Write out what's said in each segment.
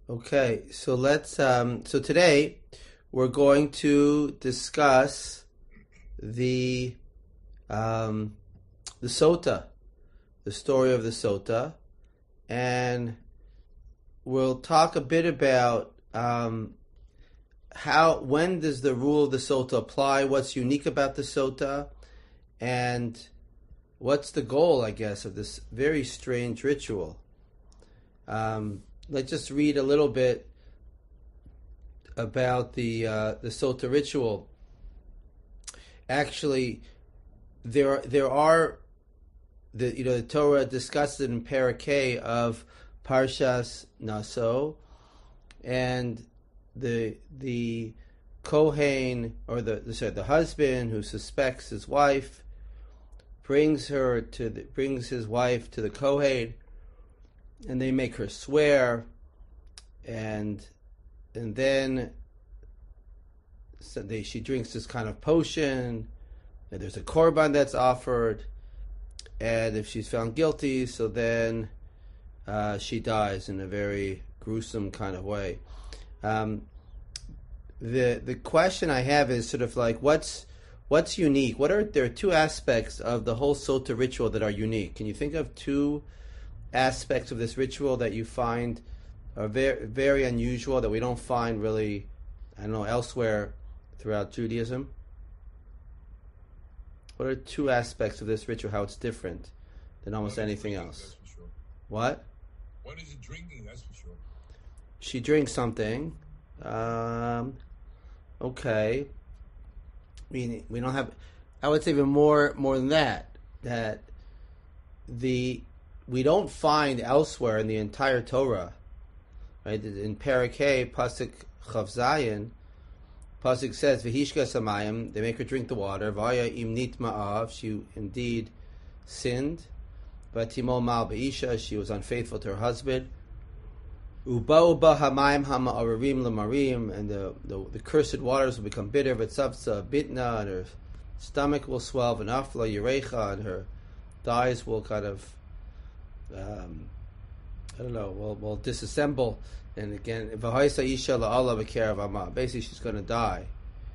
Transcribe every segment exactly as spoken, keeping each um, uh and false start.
Okay, so let's. Um, so today we're going to discuss the um, the Sota, the story of the Sota, and we'll talk a bit about um, how when does the rule of the Sota apply, what's unique about the Sota, and what's the goal, I guess, of this very strange ritual. Um, let's just read a little bit about the uh, the Sota ritual. Actually, there there are the you know the Torah discusses it in Parakeh of Parshas Naso, and the the Kohen or the the, sorry, the husband who suspects his wife brings her to the, brings his wife to the Kohen, and they make her swear, and and then so they, she drinks this kind of potion, and there's a korban that's offered, and if she's found guilty, so then uh, she dies in a very gruesome kind of way. Um, the the question I have is sort of like what's what's unique? What are there are two aspects of the whole Sota ritual that are unique? Can you think of two aspects of this ritual that you find are very very unusual that we don't find really, I don't know, elsewhere throughout Judaism? What are two aspects of this ritual, how it's different than almost anything drinking, else? That's for sure. What? One is drinking, that's for sure. She drinks something. Um, okay. We we don't have. I would say even more more than that. That the we don't find elsewhere in the entire Torah, right? In Parakeh, Pasuk Chav Zayin, Pasuk says, "V'hishka samayim." They make her drink the water. Vaya im nitma'av. She indeed sinned. V'timol mal b'isha. She was unfaithful to her husband. Uba'u ba hamayim hama ararim lemarim, and the, the the cursed waters will become bitter. V'tzavtza bitna, and her stomach will swell. V'nafla yirecha, and her thighs will kind of, um, I don't know, will will disassemble. And again, v'haisa isha la'ala b'kerav ama. Basically, she's going to die.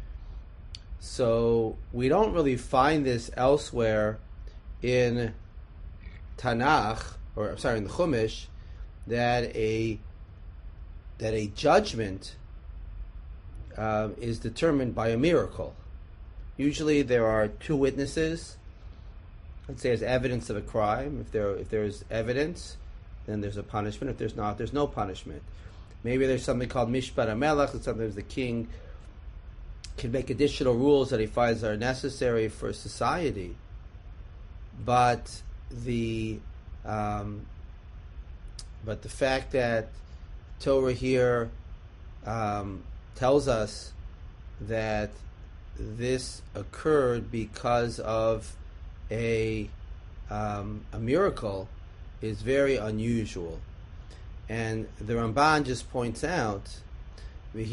So we don't really find this elsewhere in Tanakh, or I'm sorry, in the Chumash, that a that a judgment uh, is determined by a miracle. Usually, there are two witnesses. Let's say as evidence of a crime. If there if there's evidence, then there's a punishment. If there's not, there's no punishment. Maybe there's something called Mishpat HaMelech, that sometimes the king can make additional rules that he finds are necessary for society. But the um, but the fact that Torah here um, tells us that this occurred because of a um, a miracle is very unusual. And the Ramban just points out, there's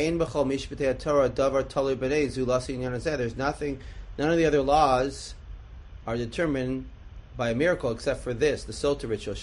nothing, none of the other laws are determined by a miracle except for this, the Sota ritual.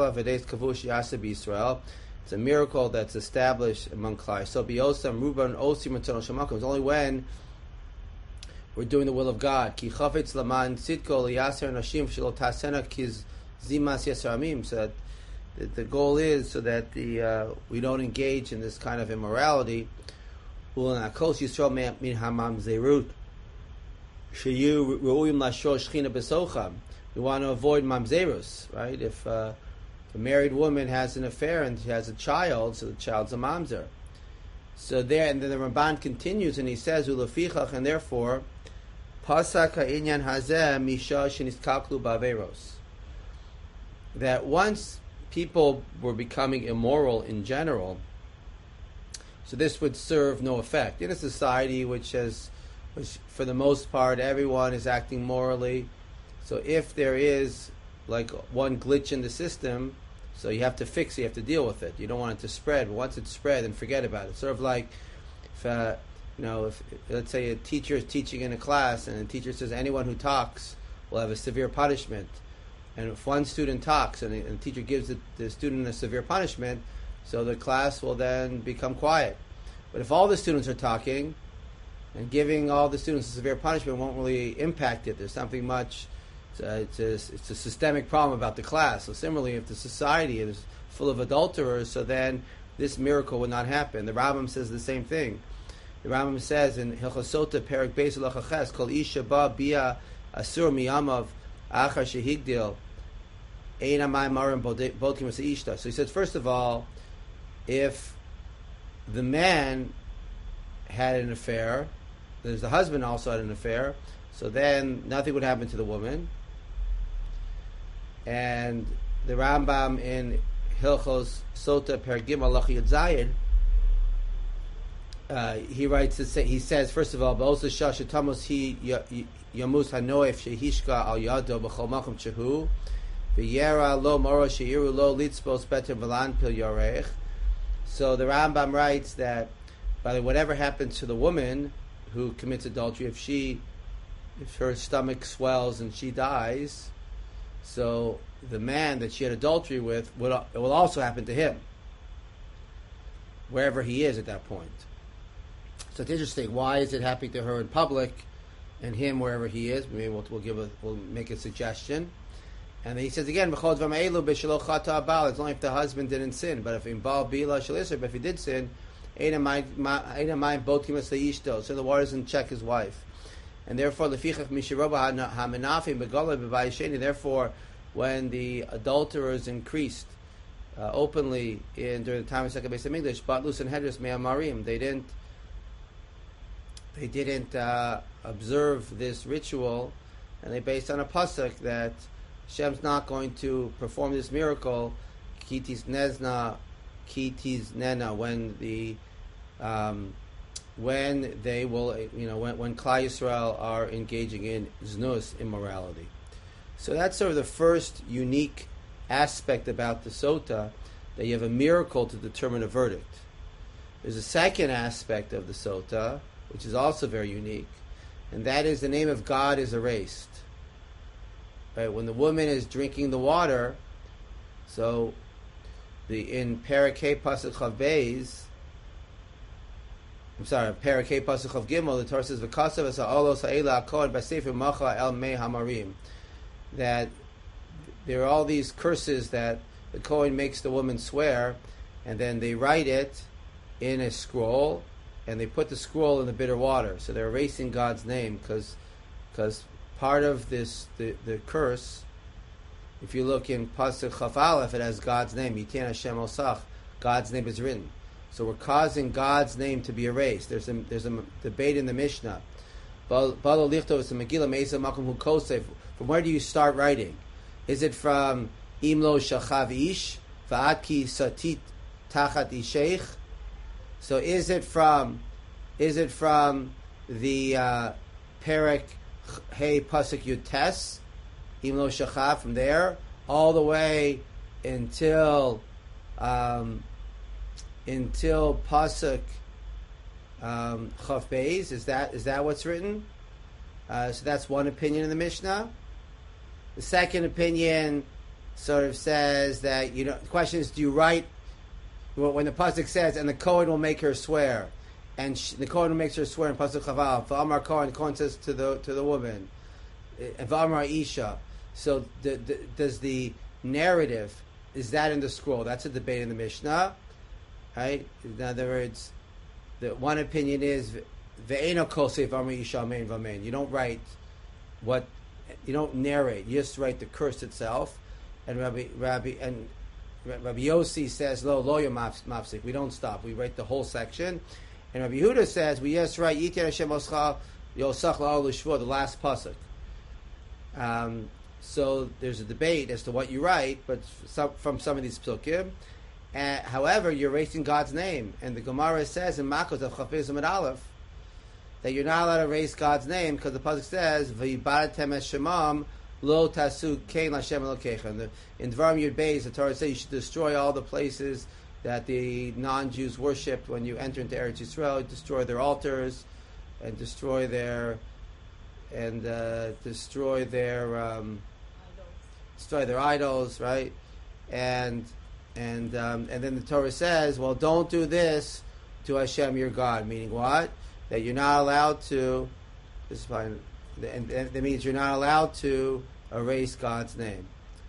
It's a miracle that's established among Klai. So biyosam ruban osim it's only when we're doing the will of God. Ki chafetz laman sitko liyaser nashim shelo tasena kiz zimas yasaramim. So that the, the goal is so that the uh, we don't engage in this kind of immorality. Ulanakos yisrael min hamam zerut sheyu ru'uyim lashor shchina besocham. We want to avoid mamzerus, right? If uh, a married woman has an affair and she has a child, so the child's a mamzer. So there, and then the Ramban continues and he says, "Ulefichach," and therefore, pasak ha'inyan hazeh misha sheniskalklu ba'averos. That once people were becoming immoral in general, so this would serve no effect in a society which has, which for the most part, everyone is acting morally. So if there is like one glitch in the system, so you have to fix it, you have to deal with it. You don't want it to spread. But once it's spread, then forget about it. Sort of like, if uh, you know, if let's say a teacher is teaching in a class and the teacher says anyone who talks will have a severe punishment, and if one student talks and the, and the teacher gives the, the student a severe punishment, So the class will then become quiet. But if all the students are talking, and giving all the students a severe punishment won't really impact it. There's something much, it's a, it's a, it's a systemic problem about the class. So similarly, if the society is full of adulterers, so then this miracle would not happen. The Rambam says the same thing. The Rambam says in Hilchos Sota, Perek Beis Halacha Ches, Kol Isha Ba Bia Asur Miyamav Achar Shehigdil Ein Amayim Marim Bokim Ishta. So he says, first of all, if the man had an affair, there's the husband also had an affair, so then nothing would happen to the woman. And the Rambam in Hilchos Sota Per Gimel Halacha Yud Zayin, uh, he writes to say, he says first of all, Ba'osa Shah Shetamos Hi Yamus Hanoef Shehishka Al Yado B'chol Makom Shehu V'Yera Lo Moro Sheiru Lo Litzpos Beter V'Lan Pil Yorech. So the Rambam writes that by the way, whatever happens to the woman who commits adultery, if she, if her stomach swells and she dies, so the man that she had adultery with, would, it will also happen to him, wherever he is at that point. So it's interesting. Why is it happening to her in public, and him wherever he is? Maybe we'll, we'll give a, we'll make a suggestion. And then he says again, it's only if the husband didn't sin. But if in Baal Bila Shalisr, but if he did sin, so the water doesn't check his wife, and therefore therefore when the adulterers increased uh, openly in during the time of Second Beis Hamikdash, Batlus and Hedris Me'amarim, they didn't they didn't uh, observe this ritual, and they based on a pasuk that Hashem's not going to perform this miracle, Kitis Nezna, Kitis Nena, when the Um, when they will, you know, when, when Klal Yisrael are engaging in znus, immorality. So that's sort of the first unique aspect about the sota, that you have a miracle to determine a verdict. There's a second aspect of the sota, which is also very unique, and that is the name of God is erased. Right? When the woman is drinking the water, so the in Parakeh Pasuk Chav Beis, I'm sorry, Parakeh Pasuk of Gimel, the Torah says, "V'kasav es ha'olos ha'ela ha'kohen b'sefer macha el mei hamarim," that there are all these curses that the Kohen makes the woman swear, and then they write it in a scroll, and they put the scroll in the bitter water. So they're erasing God's name, because because part of this the, the curse, if you look in Pasuk Chaf Aleph, it has God's name, Yitin Hashem Osach, God's name is written. So we're causing God's name to be erased. There's a there's a debate in the Mishnah. From where do you start writing? Is it from Imlo Shachav Ish Va'atki Satit Tachat Isheich? So is it from is it from the uh, Perek Hey Pasuk Yutes Imlo Shachav, from there all the way until um, until Pasuk um, Chaf Beis? Is that is that what's written? Uh, so that's one opinion in the Mishnah. The second opinion sort of says that, you know, the question is, do you write, well, when the Pasuk says, and the Kohen will make her swear, and she, the Kohen makes her swear in Pasuk Chaval, V'amar Kohen, the Kohen says to the to the woman, and V'amar Isha. So the, the, does the narrative, is that in the scroll? That's a debate in the Mishnah. Right? In other words, the one opinion is ve'eno kosei v'amri isha amen v'amen. You don't write what, you don't narrate. You just write the curse itself. And Rabbi Rabbi and Rabbi Yossi says lo lo mafsik. We don't stop. We write the whole section. And Rabbi Yehuda says we just write Yitir Hashem Oscha Yosach La'ol L'Shvur, the last pasuk. Um, so there's a debate as to what you write, but some, from some of these psukim. Uh, however, you're erasing God's name, and the Gemara says in Makos of Chafez Amid Aleph that you're not allowed to erase God's name, because the pasuk says V'yibaratem es shemam lo tasu kein Hashem Elokeichem. In Dvarim Yud Beis, the Torah says you should destroy all the places that the non-Jews worshipped when you enter into Eretz Yisrael. Destroy their altars and destroy their and uh, destroy their um, destroy their idols, right? And and um, and then the Torah says, well, don't do this to Hashem your God. Meaning what? That you're not allowed to. This is fine. And that means you're not allowed to erase God's name.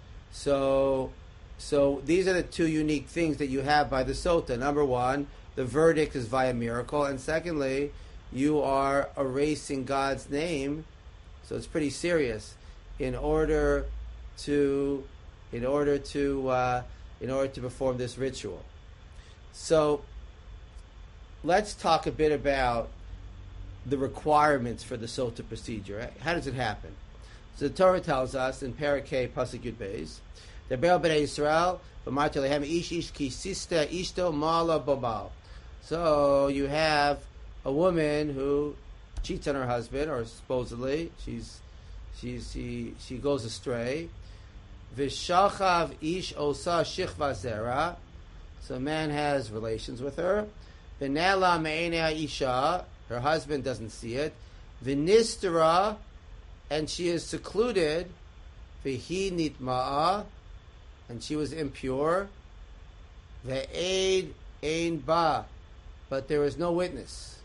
So, so these are the two unique things that you have by the Sota. Number one, the verdict is via miracle, and secondly, you are erasing God's name. So it's pretty serious. In order to, in order to, uh, in order to perform this ritual. So, let's talk a bit about the requirements for the Sota procedure. How does it happen? So the Torah tells us in Parakeh Pasuk Yud Beis, the Be'el B'nai Yisrael, v'marti lehem ish ish ki sista ishto mala babal. So you have a woman who cheats on her husband, or supposedly she's she's she she goes astray. V'shachav ish osa shichva zera. So a man has relations with her. V'nela me'enei isha. Her husband doesn't see it. V'nistera, and she is secluded. V'hi nitma'a, and she was impure. V'eid ein ba, but there was no witness.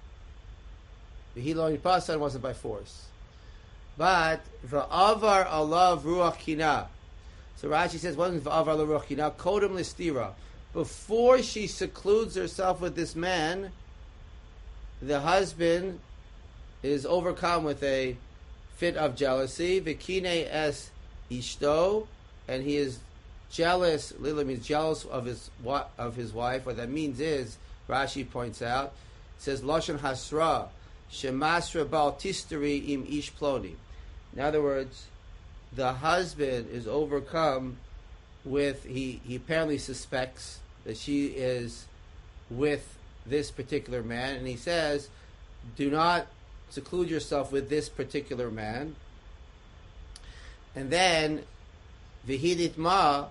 V'hi lo nitpasa, wasn't by force. But v'avar alav ruach kina. So Rashi says, wasn't v'avar alav ruach kina, kodem listira. Before she secludes herself with this man, the husband is overcome with a fit of jealousy. Vikine es ishto, and he is jealous. Literally means jealous of his of his wife. What that means is, Rashi points out, it says lashon hasra shemasra bal tisteri im ish ploni. In other words, the husband is overcome with he he apparently suspects that she is with this particular man, and he says, do not seclude yourself with this particular man. And then v'hidit ma,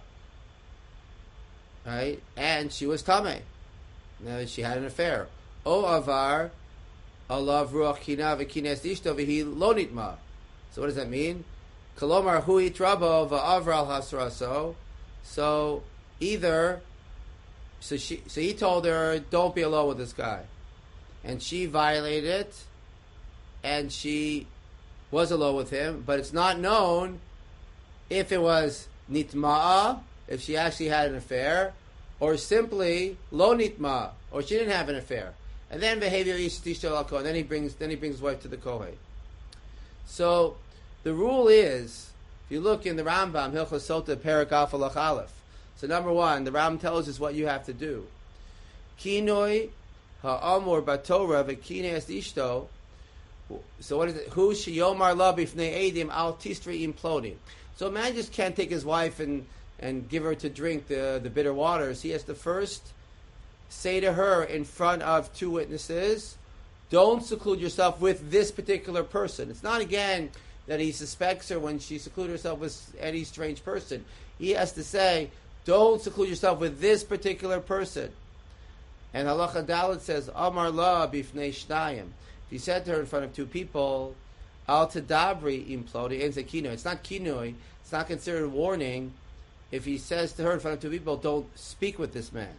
right? And she was tameh. Now she had an affair. O avar alav ruach kina v'kines ishto v'hi lo nitma. So what does that mean? Kolomar hu itrabo v'avral hasraso. So either So she, so he told her, don't be alone with this guy. And she violated it, and she was alone with him, but it's not known if it was nitma'a, if she actually had an affair, or simply lo nitma, or she didn't have an affair. And then behavior ishtisho, and then he brings then he brings his wife to the Kohen. So the rule is, if you look in the Rambam, Hilchos Sota Perek Alef Aleph. So number one, the Rambam tells us what you have to do. Kinoi ha'amor batorah v'kines ishto. So what is it? Hu sheyomar la b'fnei edim al tistri imploding. So a man just can't take his wife and, and give her to drink the, the bitter waters. He has to first say to her in front of two witnesses, don't seclude yourself with this particular person. It's not, again, that he suspects her when she secluded herself with any strange person. He has to say, don't seclude yourself with this particular person. And Halacha Dalet says, Amar la bifnei shnayim. He said to her in front of two people, Al tadabri implodi en zekino. It's not kinoi. It's not considered a warning if he says to her in front of two people, don't speak with this man.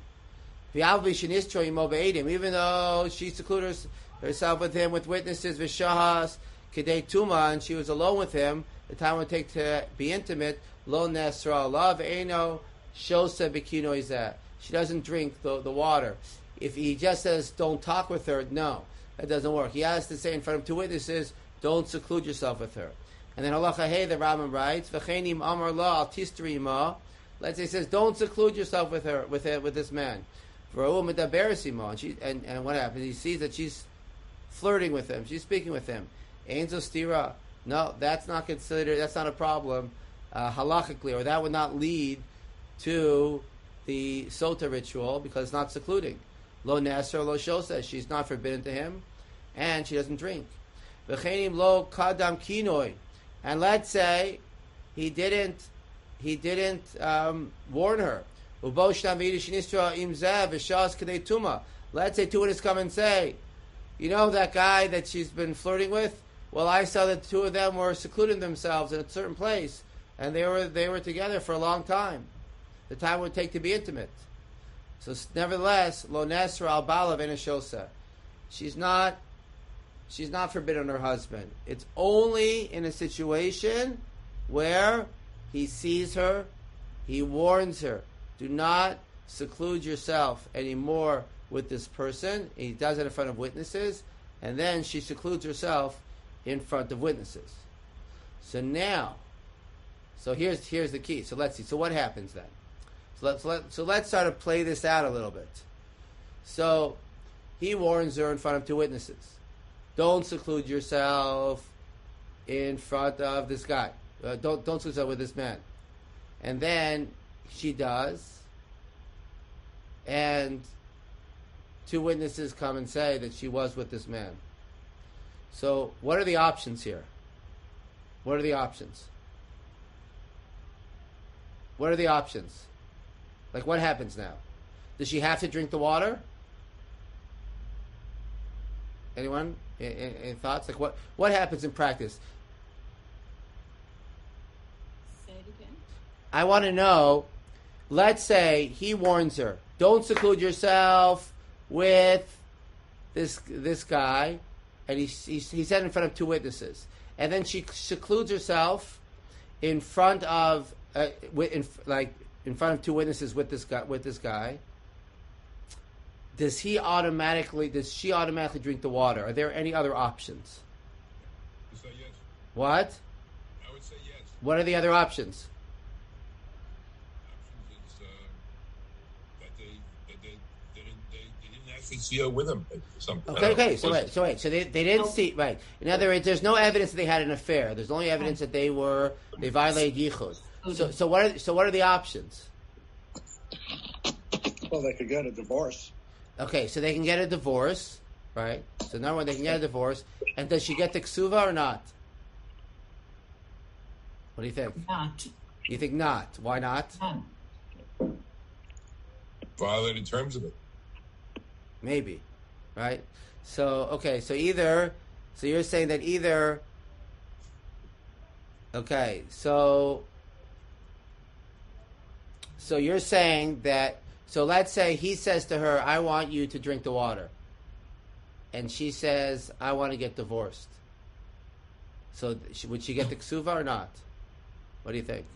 Even though she secluded herself with him with witnesses, v'shahas kedei tuma, and she was alone with him, the time it would take to be intimate, lo nesra love eno shosa bikino is that she doesn't drink the, the water. If he just says don't talk with her, no, that doesn't work. He has to say in front of two witnesses, don't seclude yourself with her. And then halacha hey, the Rambam writes, v'chenim amar la al tistri ma. Let's say he says, don't seclude yourself with her, with her, with this man. And, she, and, and what happens? He sees that she's flirting with him. She's speaking with him. Ainzo stira. No, that's not considered, that's not a problem uh, halachically, or that would not lead to the sota ritual because it's not secluding. Lo neser lo shosa. She's not forbidden to him, and she doesn't drink. V'chenim lo kadam kinoi. And let's say he didn't, he didn't um, warn her. Let's say two witnesses come and say, you know that guy that she's been flirting with? Well, I saw that the two of them were secluding themselves in a certain place, and they were they were together for a long time. the time it would take to be intimate. So nevertheless, lo nesra al bala v'nashosa. She's not, she's not forbidden her husband. It's only in a situation where he sees her, he warns her, do not seclude yourself anymore with this person. He does it in front of witnesses, and then she secludes herself in front of witnesses. So now, so here's here's the key. So let's see. So what happens then? So let's let so let's sort of play this out a little bit. So he warns her in front of two witnesses. Don't seclude yourself in front of this guy. Uh, don't don't seclude yourself with this man. And then she does, and two witnesses come and say that she was with this man. So what are the options here? What are the options? What are the options? Like, what happens now? Does she have to drink the water? Anyone? Any, any thoughts? Like, what, what happens in practice? Say it again. I want to know, let's say he warns her, don't seclude yourself with this this guy, and he, he, he said in front of two witnesses. And then she secludes herself in front of, uh, in, like, in front of two witnesses with this guy. With this guy, does he automatically? Does she automatically drink the water? Are there any other options? You say yes. What? I would say yes. What are the other options? Options is uh, that they that they they didn't they, they didn't actually see her with him. Something. Okay, okay. So wait, so wait. So they, they didn't No. see right. In other words, there's no evidence that they had an affair. There's only evidence that they were they violated yichud. So so what are so what are the options? Well, they could get a divorce. Okay, so they can get a divorce, right? So number one, they can get a divorce. And does she get the ksuva or not? What do you think? Not. You think not? Why not? None. Violated terms of it. Maybe, right? So okay, so either, so you're saying that either. Okay, so. So you're saying that. So let's say he says to her, "I want you to drink the water," and she says, "I want to get divorced." So sh- would she get the ksuva or not? What do you think?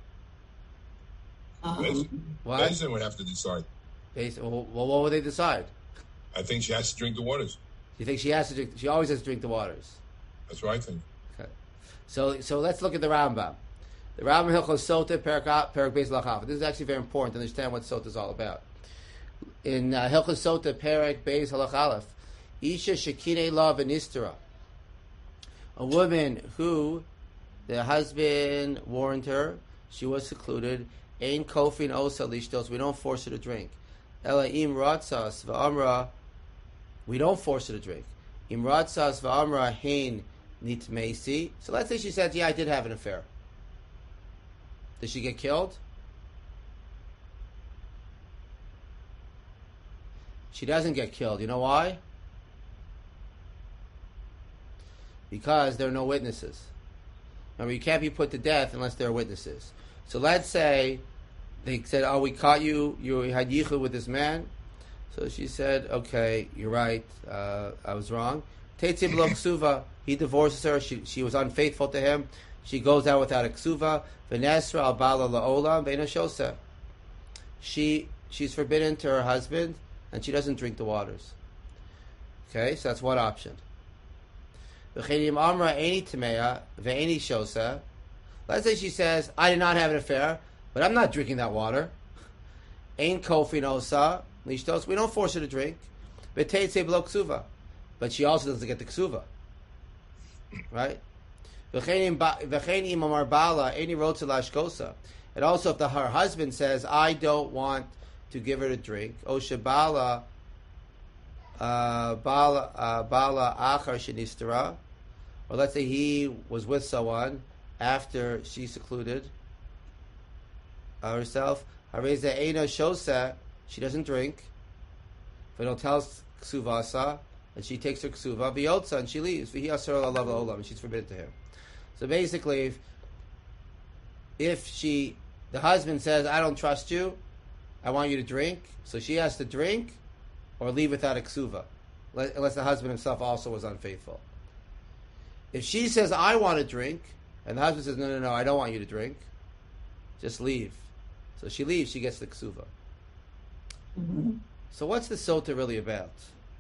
Beis What? Din would have to decide. Basi- Well, well, what would they decide? I think she has to drink the waters. You think she has to drink? She always has to drink the waters. That's what I think. Okay. So, so let's look at the Rambam. The Rambam Hilchos Sota Perak Perak Beis Lachaf. This is actually very important to understand what Sota is all about. In uh, Hilchos Sota Perak Beis Halach Aleph, Isha Shekine La V'Nistera, a woman who the husband warned her, she was secluded. Ein kofin osa lishtos. We don't force her to drink. Ela im ratzas v'amra. We don't force her to drink. Im ratzas v'amra hein nitmeisi. So let's say she says, "Yeah, I did have an affair." Did she get killed? She doesn't get killed. You know why? Because there are no witnesses. Remember, you can't be put to death unless there are witnesses. So let's say they said, "Oh, we caught you. You had yichud with this man." So she said, "Okay, you're right. Uh, I was wrong." Teitzi b'lo ksuva. He divorces her. She she was unfaithful to him. She goes out without a ksuva. V'nesra al bala la'olam v'ena shosa. She she's forbidden to her husband, and she doesn't drink the waters. Okay, so that's one option. V'chenim amra eni tmeya v'eni shosa. Let's say she says, "I did not have an affair, but I'm not drinking that water." Ein kofin osa lishtos. We don't force her to drink. V'teitze b'lo ksuva. But she also doesn't get the ksuva. Right? And also, if the, her husband says, "I don't want to give her to drink," Oshabala Bala Bala Achar Shinistera, or let's say he was with someone after she secluded herself, Hareza Eina Shosa, she doesn't drink. But tells Ksuvasa, and she takes her Ksuva, Viyotza, and she leaves. Vihi Asar Alav Olam, and she's forbidden to him. So basically, if, if she The husband says, I don't trust you, I want you to drink, so she has to drink or leave without a ksuva, unless the husband himself also was unfaithful. If she says, I want to drink, and the husband says, no, no, no, I don't want you to drink, just leave. So she leaves, she gets the ksuva. Mm-hmm. So what's the sota really about?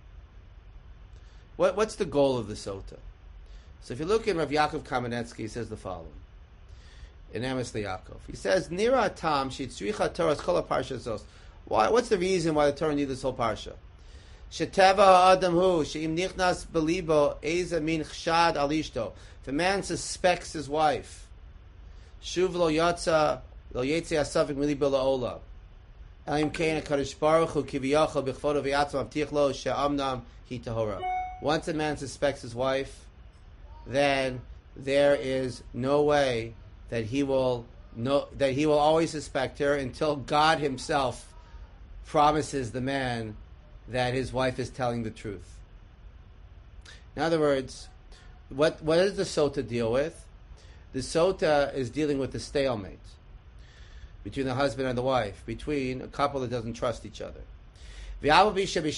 What, what's the goal of the sota? So if you look at Rav Yaakov Kamenetsky, he says the following. In Emes Yaakov, he says, Nira tam shitzricha Torah's kol parsha zos. Why? What's the reason why the Torah needs this whole parsha? Sheteva adam hu sheim nichnas belibo eza min chshad alishto. If a man suspects his wife, shuv lo yatsa lo yetzi asavik milibo laola. Elim kein hakadosh baruch hu kiviyachol b'chvodo v'yatzam avtich lo she'amnam hi tahora. Once a man suspects his wife, then there is no way that he will know that he will always suspect her until God Himself promises the man that his wife is telling the truth. In other words, what what does the sota deal with? The sota is dealing with the stalemate between the husband and the wife, between a couple that doesn't trust each other. Even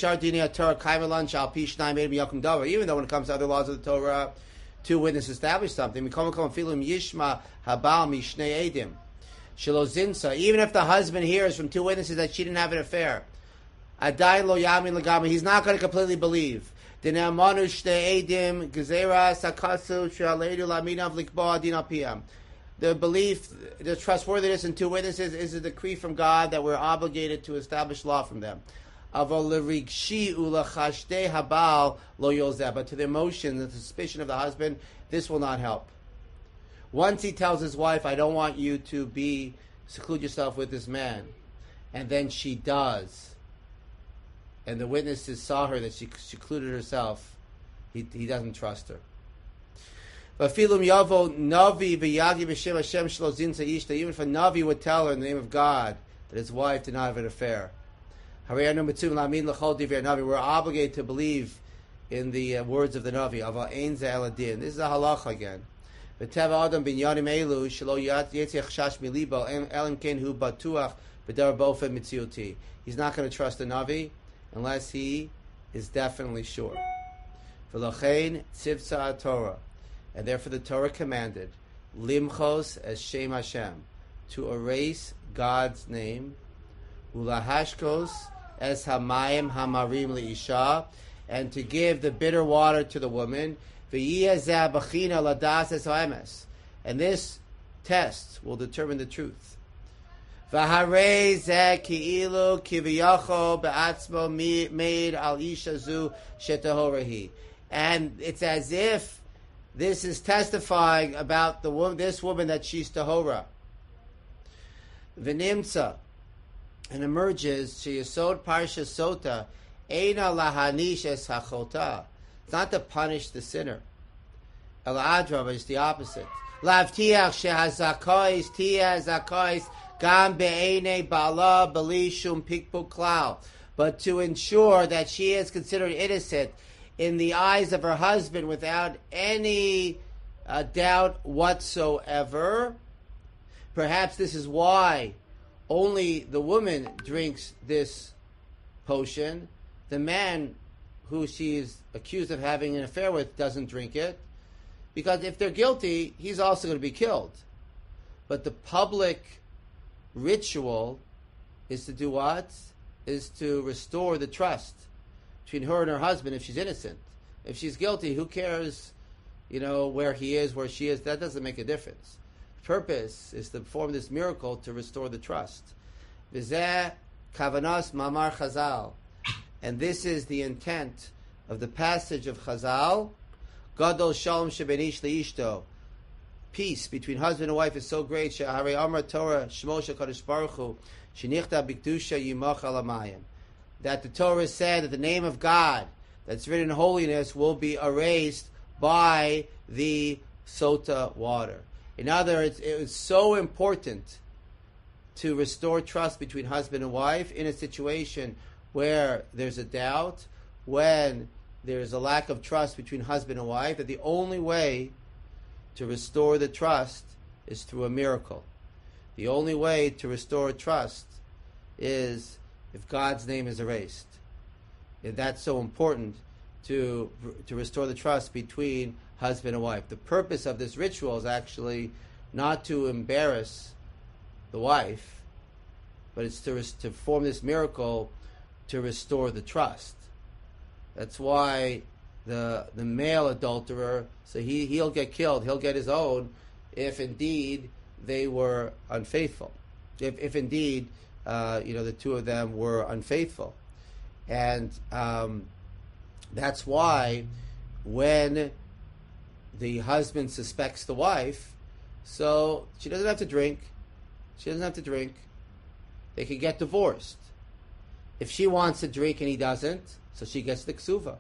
though when it comes to other laws of the Torah, two witnesses establish something. Even if the husband hears from two witnesses that she didn't have an affair, he's not going to completely believe. The belief, the trustworthiness in two witnesses is a decree from God that we're obligated to establish law from them. But to the emotion, the suspicion of the husband, this will not help. Once he tells his wife, I don't want you to be seclude yourself with this man, and then she does, and the witnesses saw her that she secluded herself, he, he doesn't trust her. But even if a Navi would tell her in the name of God that his wife did not have an affair, we're obligated to believe in the uh, words of the Navi. This is a halacha again. He's not going to trust the Navi unless he is definitely sure. And therefore the Torah commanded limchos as Shem Hashem, to erase God's name, ulahashkos as hamayim hamarim leisha, and to give the bitter water to the woman. And this test will determine the truth. And it's as if this is testifying about the woman, this woman, that she's tahora. V'nimtza, and emerges, she yesod parsha sota, eina lahanish es hachota. It's not to punish the sinner. El adra, but it's the opposite. Lavtiach shehazakos tia zakos gam be'ene bala beli shum pikpuk klal. But to ensure that she is considered innocent in the eyes of her husband without any uh, doubt whatsoever. Perhaps this is why only the woman drinks this potion. The man who she is accused of having an affair with doesn't drink it, because if they're guilty, he's also going to be killed. But the public ritual is to do what? Is to restore the trust between her and her husband if she's innocent. If she's guilty, who cares, you know, where he is, where she is? That doesn't make a difference. The purpose is to perform this miracle to restore the trust. V'zeh kavanas mamar Chazal. And this is the intent of the passage of Chazal. Gadol shalom shebenish leishto. Peace between husband and wife is so great. She'harei amar Torah shmo shekadosh baruch hu shenichta b'kedusha yimach alamayim. That the Torah said that the name of God that's written in holiness will be erased by the sota water. In other words, it was so important to restore trust between husband and wife in a situation where there's a doubt, when there's a lack of trust between husband and wife, that the only way to restore the trust is through a miracle. The only way to restore trust is if God's name is erased. And that's so important to to restore the trust between husband and wife. The purpose of this ritual is actually not to embarrass the wife, but it's to to form this miracle to restore the trust. That's why the the male adulterer, so he he'll get killed, he'll get his own, if indeed they were unfaithful. If if indeed uh, you know the two of them were unfaithful, and um, that's why when the husband suspects the wife, so she doesn't have to drink. She doesn't have to drink. They can get divorced. If she wants to drink and he doesn't, so she gets the ksuva.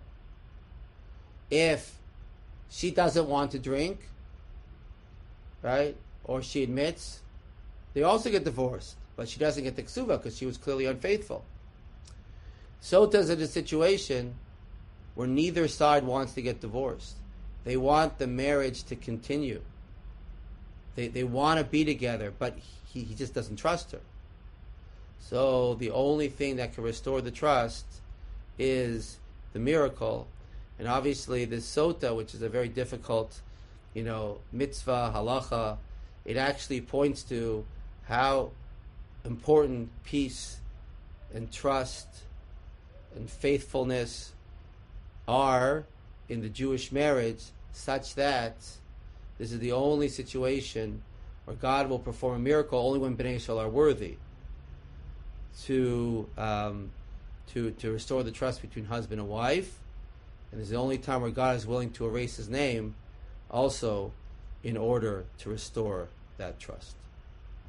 If she doesn't want to drink, right, or she admits, they also get divorced, but she doesn't get the ksuva because she was clearly unfaithful. So does it a situation where neither side wants to get divorced. They want the marriage to continue. They they want to be together, but he, he just doesn't trust her. So the only thing that can restore the trust is the miracle. And obviously this sota, which is a very difficult, you know, mitzvah, halacha, it actually points to how important peace and trust and faithfulness are in the Jewish marriage, such that this is the only situation where God will perform a miracle only when Bnei Yisrael are worthy to um, to to restore the trust between husband and wife. And it's the only time where God is willing to erase his name also in order to restore that trust.